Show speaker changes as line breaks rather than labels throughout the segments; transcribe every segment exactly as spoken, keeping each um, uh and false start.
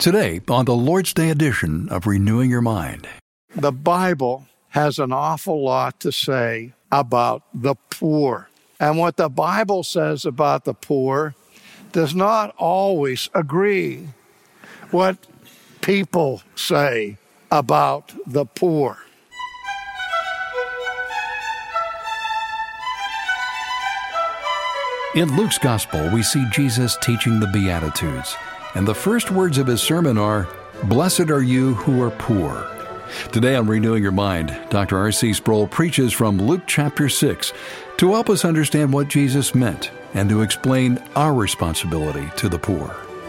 Today, on the Lord's Day edition of Renewing Your Mind.
The Bible has an awful lot to say about the poor. And what the Bible says about the poor does not always agree what people say about the poor.
In Luke's Gospel, we see Jesus teaching the Beatitudes, and the first words of his sermon are, "Blessed are you who are poor." Today on Renewing Your Mind, Doctor R C Sproul preaches from Luke chapter six to help us understand what Jesus meant and to explain our responsibility to the poor.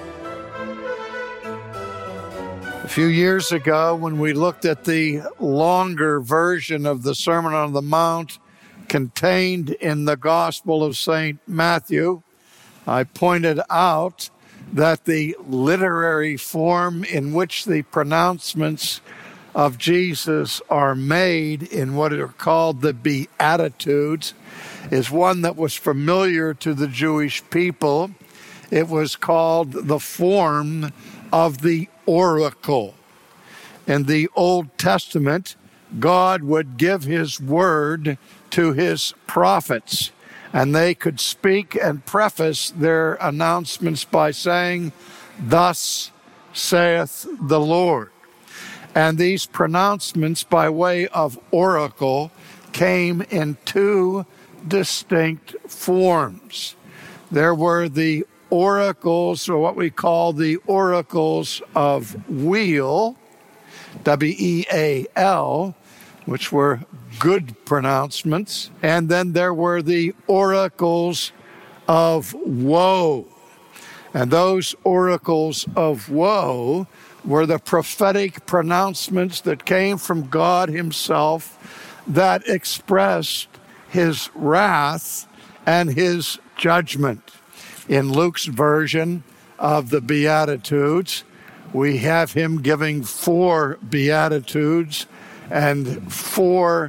A few years ago, when we looked at the longer version of the Sermon on the Mount contained in the Gospel of Saint Matthew, I pointed out that the literary form in which the pronouncements of Jesus are made in what are called the Beatitudes is one that was familiar to the Jewish people. It was called the form of the oracle. In the Old Testament, God would give his word to his prophets, and they could speak and preface their announcements by saying, "Thus saith the Lord." And these pronouncements by way of oracle came in two distinct forms. There were the oracles, or what we call the oracles of weal, W E A L, which were good pronouncements. And then there were the oracles of woe. And those oracles of woe were the prophetic pronouncements that came from God himself that expressed his wrath and his judgment. In Luke's version of the Beatitudes, we have him giving four Beatitudes and four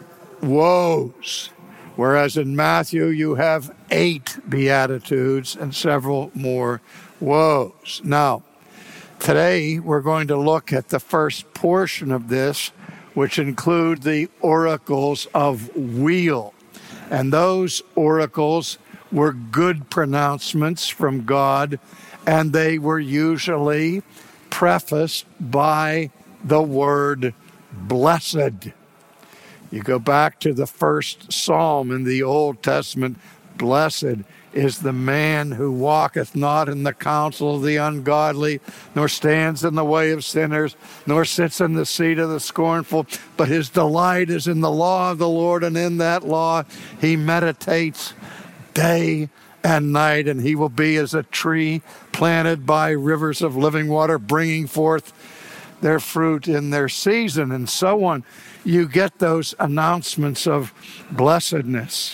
woes, whereas in Matthew you have eight Beatitudes and several more woes. Now, today, we're going to look at the first portion of this, which include the oracles of weal. And those oracles were good pronouncements from God, and they were usually prefaced by the word blessed. You go back to the first psalm in the Old Testament, "Blessed is the man who walketh not in the counsel of the ungodly, nor stands in the way of sinners, nor sits in the seat of the scornful, but his delight is in the law of the Lord, and in that law he meditates day and night, and he will be as a tree planted by rivers of living water, bringing forth their fruit in their season," and so on. You get those announcements of blessedness.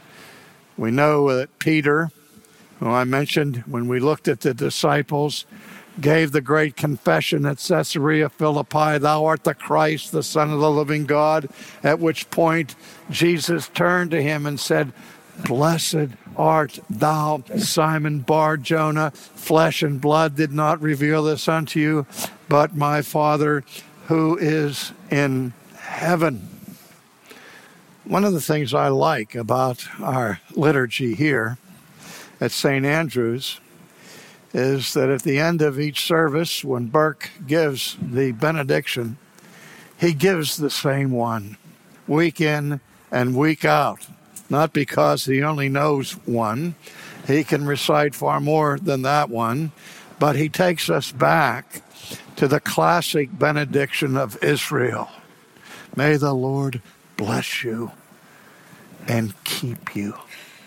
We know that Peter, who I mentioned when we looked at the disciples, gave the great confession at Caesarea Philippi, "Thou art the Christ, the Son of the living God," at which point Jesus turned to him and said, "Blessed art thou, Simon Bar-Jonah. Flesh and blood did not reveal this unto you, but my Father who is in heaven." One of the things I like about our liturgy here at Saint Andrew's is that at the end of each service, when Burke gives the benediction, he gives the same one, week in and week out. Not because he only knows one. He can recite far more than that one, but he takes us back to the classic benediction of Israel. "May the Lord bless you and keep you.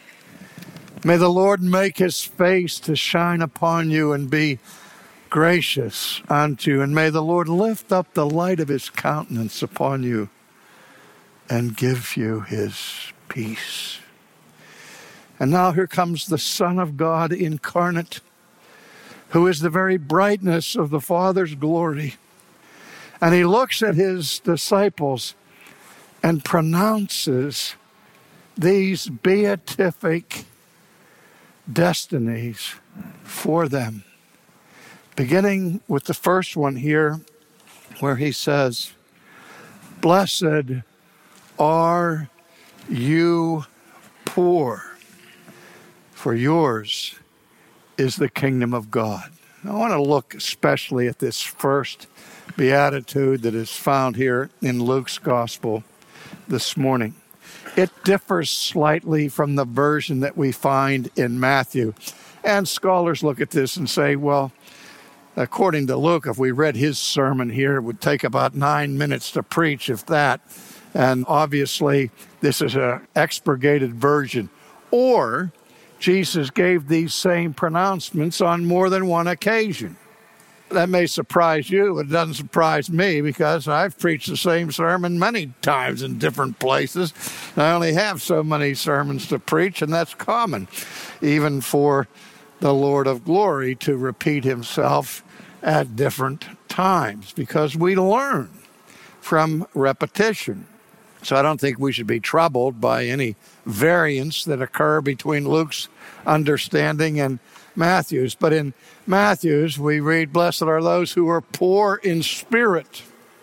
May the Lord make his face to shine upon you and be gracious unto you. And may the Lord lift up the light of his countenance upon you and give you his peace." And now here comes the Son of God incarnate, who is the very brightness of the Father's glory. And he looks at his disciples and pronounces these beatific destinies for them. beginning with the first one here, where he says, "Blessed are you poor, for yours is the kingdom of God." I want to look especially at this first beatitude that is found here in Luke's gospel this morning. It differs slightly from the version that we find in Matthew. And scholars look at this and say, well, according to Luke, if we read his sermon here, it would take about nine minutes to preach, if that. And obviously, this is an expurgated version. Or Jesus gave these same pronouncements on more than one occasion. That may surprise you. It doesn't surprise me because I've preached the same sermon many times in different places. I only have so many sermons to preach, and that's common, even for the Lord of glory to repeat himself at different times, because we learn from repetition. So I don't think we should be troubled by any variants that occur between Luke's understanding and Matthew's. But in Matthew's, we read, "Blessed are those who are poor in spirit."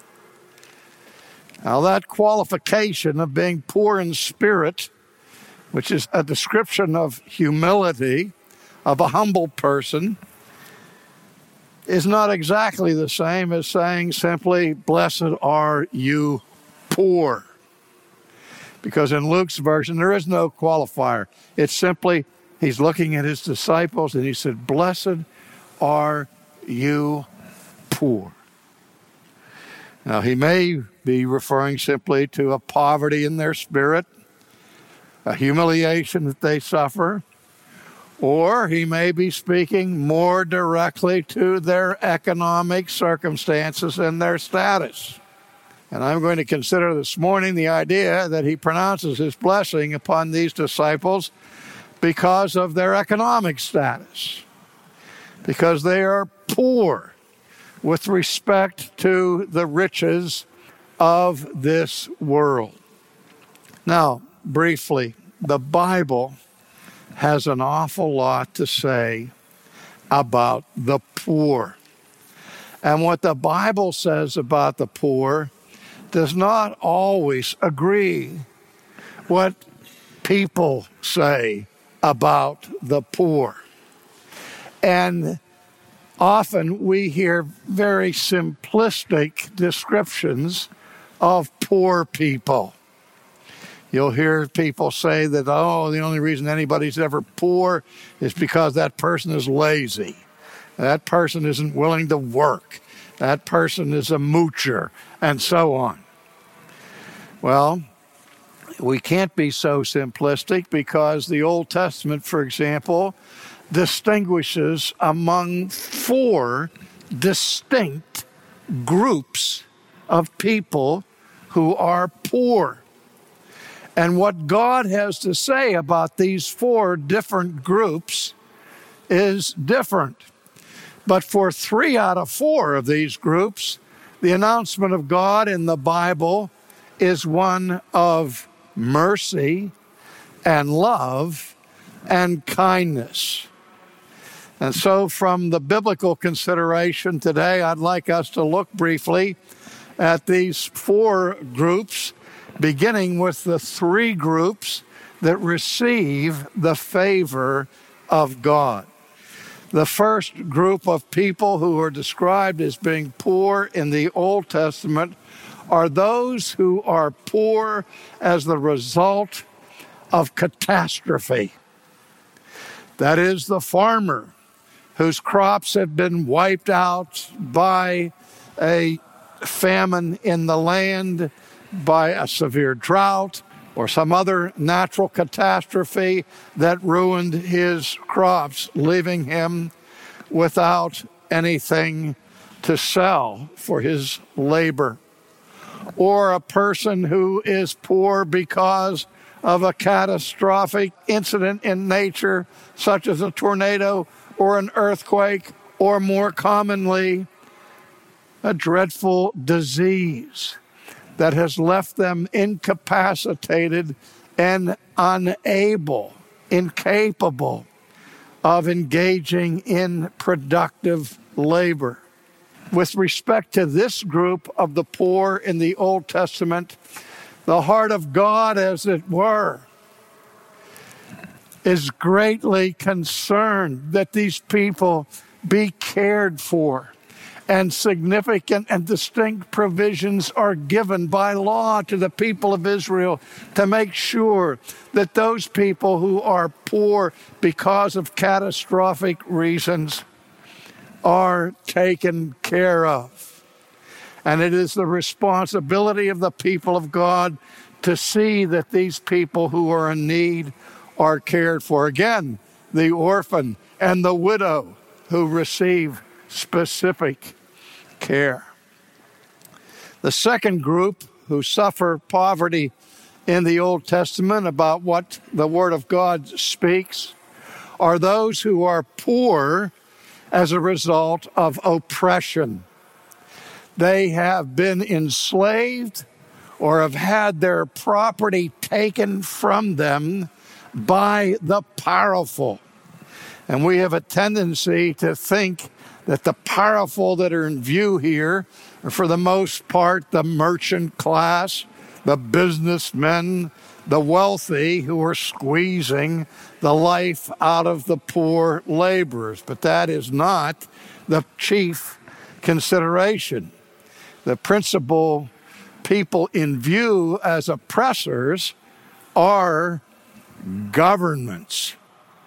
Now, that qualification of being poor in spirit, which is a description of humility, of a humble person, is not exactly the same as saying simply, "Blessed are you poor." Because in Luke's version, there is no qualifier. It's simply, he's looking at his disciples and he said, "Blessed are you poor." Now, he may be referring simply to a poverty in their spirit, a humiliation that they suffer, or he may be speaking more directly to their economic circumstances and their status. And I'm going to consider this morning the idea that he pronounces his blessing upon these disciples because of their economic status, because they are poor with respect to the riches of this world. Now, briefly, the Bible has an awful lot to say about the poor. And what the Bible says about the poor does not always agree what people say about the poor. And often we hear very simplistic descriptions of poor people. You'll hear people say that, oh, the only reason anybody's ever poor is because that person is lazy. That person isn't willing to work. That person is a moocher, and so on. Well, we can't be so simplistic because the Old Testament, for example, distinguishes among four distinct groups of people who are poor. And what God has to say about these four different groups is different. But for three out of four of these groups, the announcement of God in the Bible is one of mercy and love and kindness. And so from the biblical consideration today, I'd like us to look briefly at these four groups, beginning with the three groups that receive the favor of God. The first group of people who are described as being poor in the Old Testament are those who are poor as the result of catastrophe. That is, the farmer whose crops have been wiped out by a famine in the land, by a severe drought, or some other natural catastrophe that ruined his crops, leaving him without anything to sell for his labor. Or a person who is poor because of a catastrophic incident in nature, such as a tornado or an earthquake, or more commonly, a dreadful disease that has left them incapacitated and unable, incapable of engaging in productive labor. With respect to this group of the poor in the Old Testament, the heart of God, as it were, is greatly concerned that these people be cared for, and significant and distinct provisions are given by law to the people of Israel to make sure that those people who are poor because of catastrophic reasons are taken care of. And it is the responsibility of the people of God to see that these people who are in need are cared for. Again, the orphan and the widow who receive specific care. The second group who suffer poverty in the Old Testament, about what the Word of God speaks, are those who are poor as a result of oppression. They have been enslaved or have had their property taken from them by the powerful. And we have a tendency to think that the powerful that are in view here are, for the most part, the merchant class, the businessmen, the wealthy who are squeezing the life out of the poor laborers. But that is not the chief consideration. The principal people in view as oppressors are governments,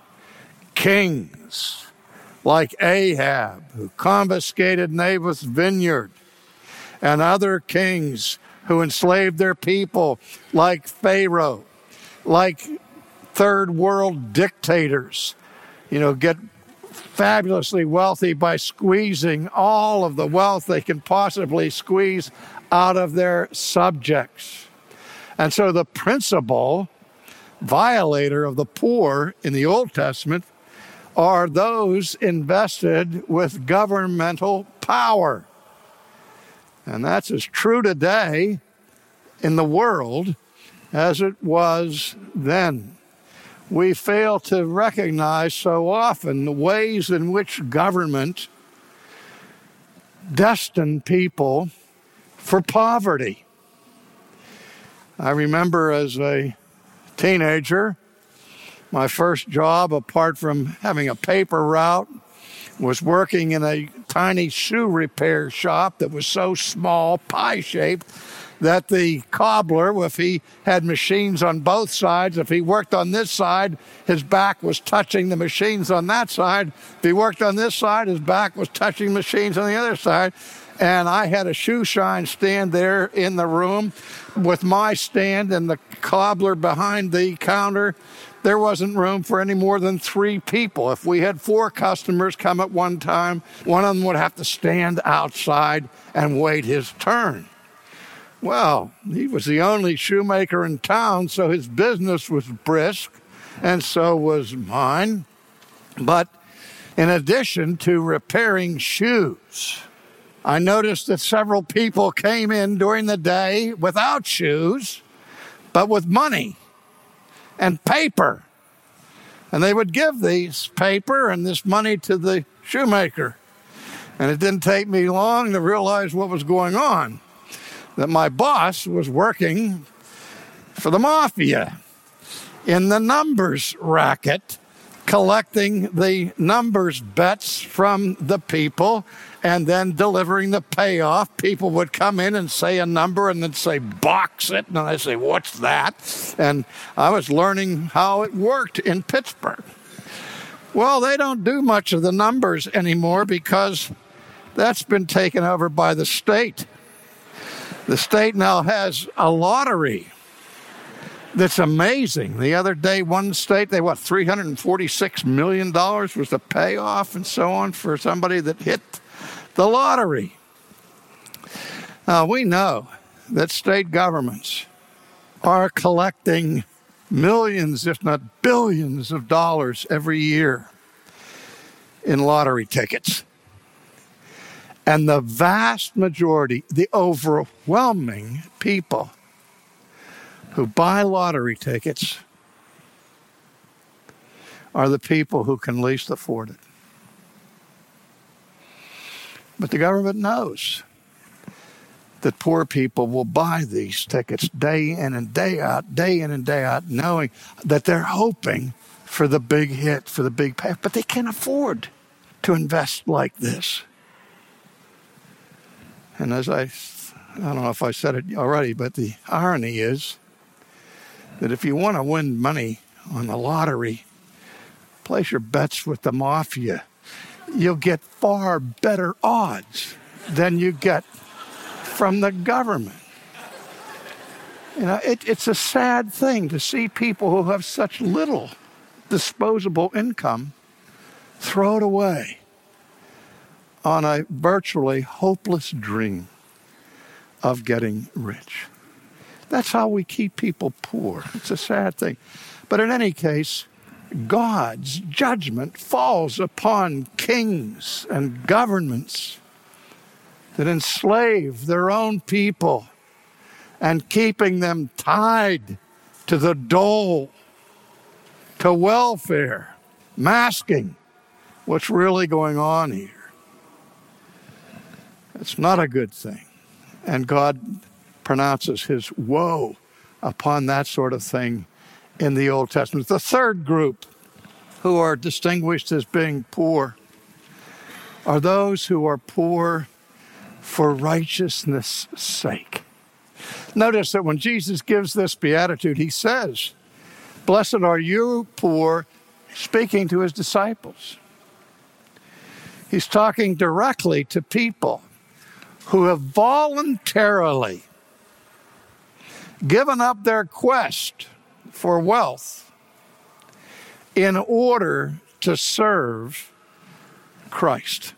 kings, like Ahab, who confiscated Naboth's vineyard, and other kings who enslaved their people, like Pharaoh, like third world dictators, you know, get fabulously wealthy by squeezing all of the wealth they can possibly squeeze out of their subjects. And so the principal violator of the poor in the Old Testament are those invested with governmental power. And that's as true today in the world as it was then. We fail to recognize so often the ways in which government destine people for poverty. I remember as a teenager, my first job, apart from having a paper route, was working in a tiny shoe repair shop that was so small, pie-shaped, that the cobbler, if he had machines on both sides, if he worked on this side, his back was touching the machines on that side. If he worked on this side, his back was touching machines on the other side. And I had a shoe shine stand there in the room with my stand and the cobbler behind the counter. There wasn't room for any more than three people. If we had four customers come at one time, one of them would have to stand outside and wait his turn. Well, he was the only shoemaker in town, so his business was brisk, and so was mine. But in addition to repairing shoes, I noticed that several people came in during the day without shoes, but with money and paper. And they would give these paper and this money to the shoemaker. And it didn't take me long to realize what was going on, that my boss was working for the mafia in the numbers racket, collecting the numbers bets from the people and then delivering the payoff. People would come in and say a number and then say, box it. And I'd say, what's that? And I was learning how it worked in Pittsburgh. Well, they don't do much of the numbers anymore because that's been taken over by the state. The state now has a lottery that's amazing. The other day, one state, they, what, three hundred forty-six million dollars was the payoff and so on for somebody that hit the lottery. Now, we know that state governments are collecting millions, if not billions of dollars every year in lottery tickets. And the vast majority, the overwhelming people who buy lottery tickets are the people who can least afford it. But the government knows that poor people will buy these tickets day in and day out, day in and day out, knowing that they're hoping for the big hit, for the big pay. But they can't afford to invest like this. And as I, I don't know if I said it already, but the irony is that if you want to win money on the lottery, place your bets with the mafia. You'll get far better odds than you get from the government. You know, it, it's a sad thing to see people who have such little disposable income throw it away on a virtually hopeless dream of getting rich. That's how we keep people poor. It's a sad thing. But in any case, God's judgment falls upon kings and governments that enslave their own people and keeping them tied to the dole, to welfare, masking what's really going on here. It's not a good thing. And God pronounces his woe upon that sort of thing in the Old Testament. The third group who are distinguished as being poor are those who are poor for righteousness' sake. Notice that when Jesus gives this beatitude, he says, "Blessed are you poor," speaking to his disciples. He's talking directly to people who have voluntarily given up their quest for wealth in order to serve Christ.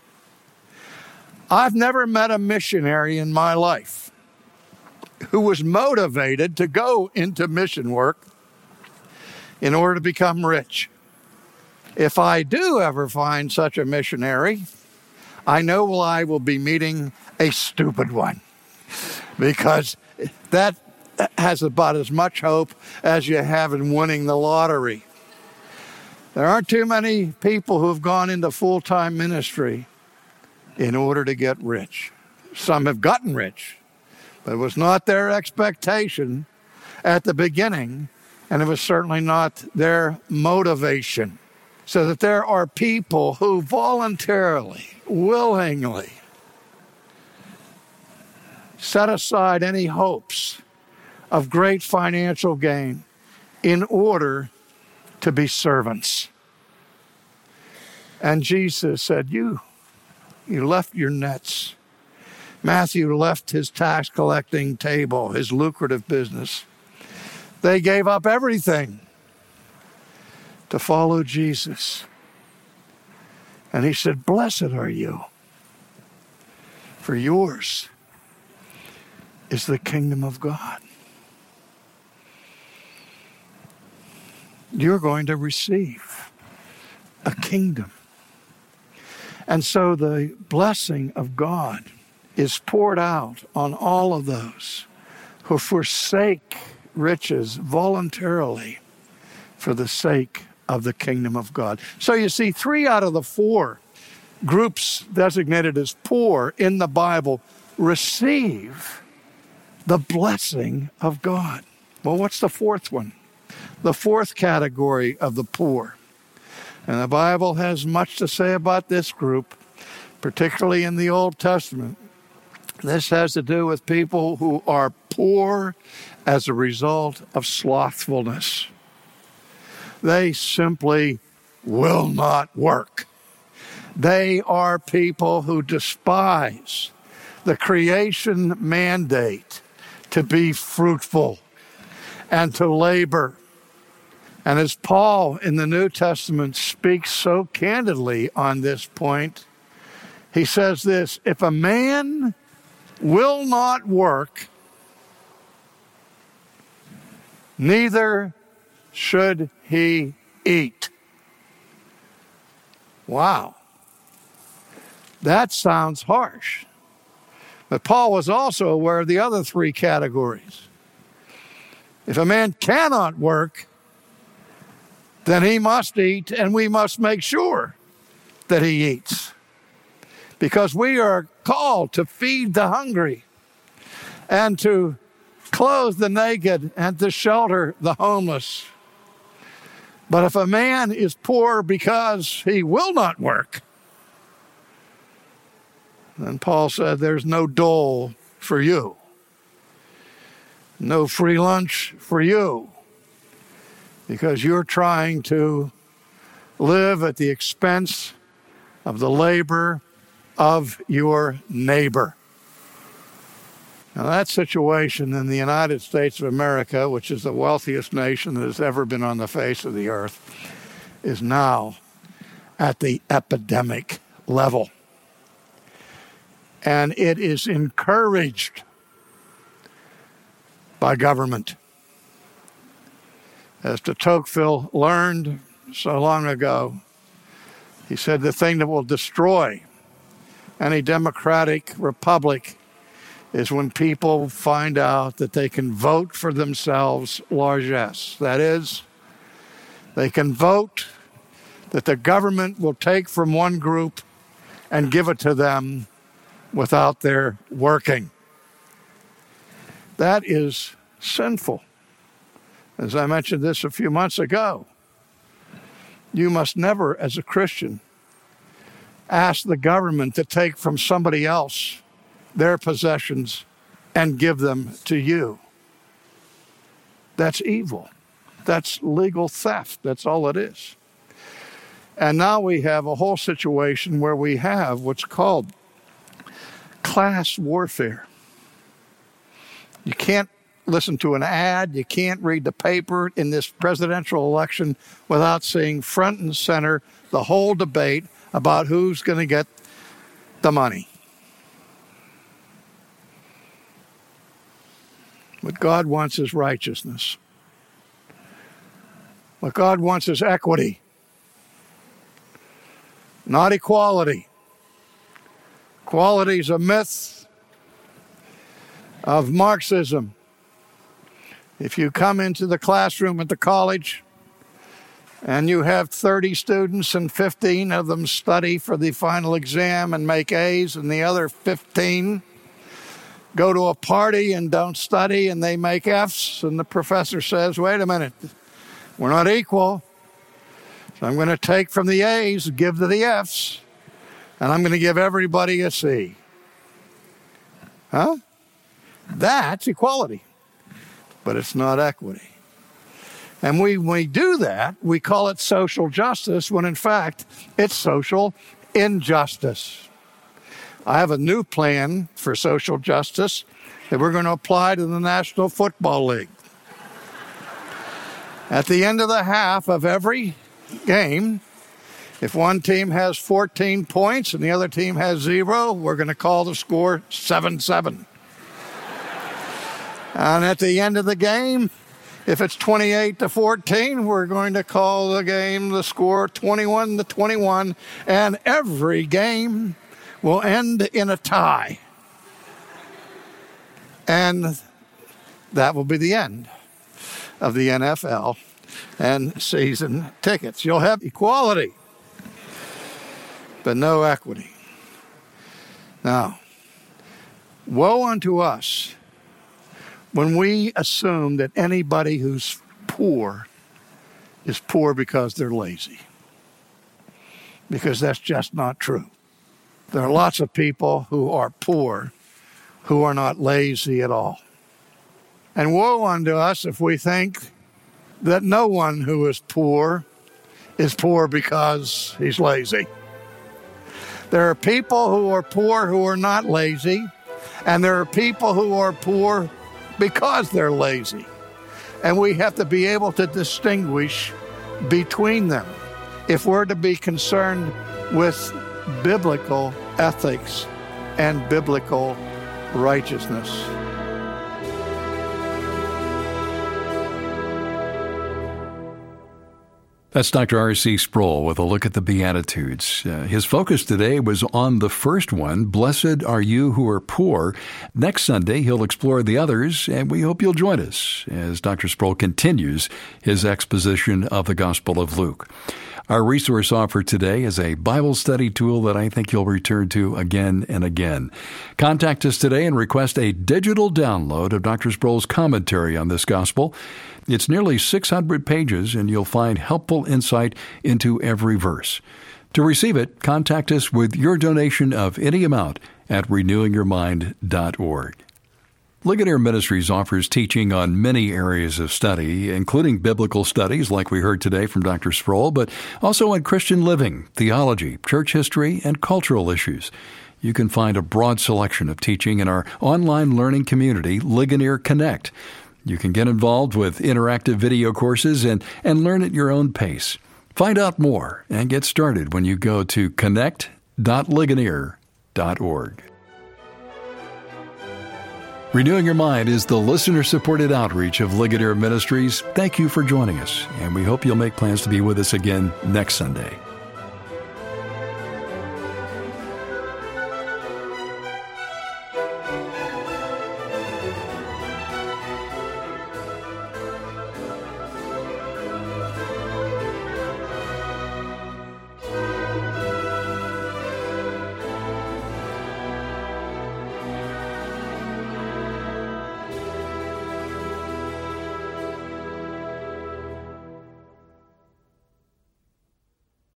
I've never met a missionary in my life who was motivated to go into mission work in order to become rich. If I do ever find such a missionary, I know I will be meeting a stupid one, because that has about as much hope as you have in winning the lottery. There aren't too many people who have gone into full-time ministry in order to get rich. Some have gotten rich, but it was not their expectation at the beginning, and it was certainly not their motivation. So that there are people who voluntarily, willingly set aside any hopes of great financial gain in order to be servants. And Jesus said, you, you left your nets. Matthew left his tax collecting table, his lucrative business. They gave up everything to follow Jesus. And he said, "Blessed are you, for yours is the kingdom of God." You're going to receive a kingdom. And so the blessing of God is poured out on all of those who forsake riches voluntarily for the sake of the kingdom of God. So you see, three out of the four groups designated as poor in the Bible receive the blessing of God. Well, what's the fourth one? The fourth category of the poor. And the Bible has much to say about this group, particularly in the Old Testament. This has to do with people who are poor as a result of slothfulness. They simply will not work. They are people who despise the creation mandate to be fruitful and to labor. And as Paul in the New Testament speaks so candidly on this point, he says this: if a man will not work, neither should he eat. Wow. That sounds harsh. But Paul was also aware of the other three categories. If a man cannot work, then he must eat, and we must make sure that he eats. because we are called to feed the hungry and to clothe the naked and to shelter the homeless. But if a man is poor because he will not work, then Paul said there's no dole for you, no free lunch for you, because you're trying to live at the expense of the labor of your neighbor. Now, that situation in the United States of America, which is the wealthiest nation that has ever been on the face of the earth, is now at the epidemic level. And it is encouraged by government. As de Tocqueville learned so long ago, he said the thing that will destroy any democratic republic is when people find out that they can vote for themselves largesse. That is, they can vote that the government will take from one group and give it to them without their working. That is sinful. As I mentioned this a few months ago, you must never, as a Christian, ask the government to take from somebody else their possessions and give them to you. That's evil. That's legal theft. That's all it is. And now we have a whole situation where we have what's called class warfare. You can't listen to an ad, you can't read the paper in this presidential election without seeing front and center the whole debate about who's going to get the money. What God wants is righteousness. What God wants is equity, not equality. Equality is a myth of Marxism. If you come into the classroom at the college and you have thirty students and fifteen of them study for the final exam and make A's, and the other fifteen go to a party and don't study and they make F's, and the professor says, wait a minute, we're not equal, so I'm going to take from the A's, give to the F's, and I'm going to give everybody a C. Huh? That's equality, but it's not equity. And we, when we do that, we call it social justice, when in fact, it's social injustice. I have a new plan for social justice that we're going to apply to the National Football League. At the end of the half of every game, if one team has fourteen points and the other team has zero, we're going to call the score seven seven. And at the end of the game, if it's twenty-eight to fourteen, we're going to call the game, the score twenty-one to twenty-one, and every game will end in a tie. And that will be the end of the N F L and season tickets. You'll have equality, but no equity. Now, woe unto us when we assume that anybody who's poor is poor because they're lazy, because that's just not true. There are lots of people who are poor who are not lazy at all. And woe unto us if we think that no one who is poor is poor because he's lazy. There are people who are poor who are not lazy, and there are people who are poor because they're lazy. And we have to be able to distinguish between them if we're to be concerned with biblical ethics and biblical righteousness.
That's Doctor R C Sproul with a look at the Beatitudes. Uh, his focus today was on the first one, Blessed are you who are poor. Next Sunday, he'll explore the others, and we hope you'll join us as Doctor Sproul continues his exposition of the Gospel of Luke. Our resource offer today is a Bible study tool that I think you'll return to again and again. Contact us today and request a digital download of Doctor Sproul's commentary on this gospel. It's nearly six hundred pages, and you'll find helpful insight into every verse. To receive it, contact us with your donation of any amount at renewing your mind dot org. Ligonier Ministries offers teaching on many areas of study, including biblical studies like we heard today from Doctor Sproul, but also on Christian living, theology, church history, and cultural issues. You can find a broad selection of teaching in our online learning community, Ligonier Connect. You can get involved with interactive video courses and, and learn at your own pace. Find out more and get started when you go to connect dot ligonier dot org. Renewing Your Mind is the listener-supported outreach of Ligonier Ministries. Thank you for joining us, and we hope you'll make plans to be with us again next Sunday.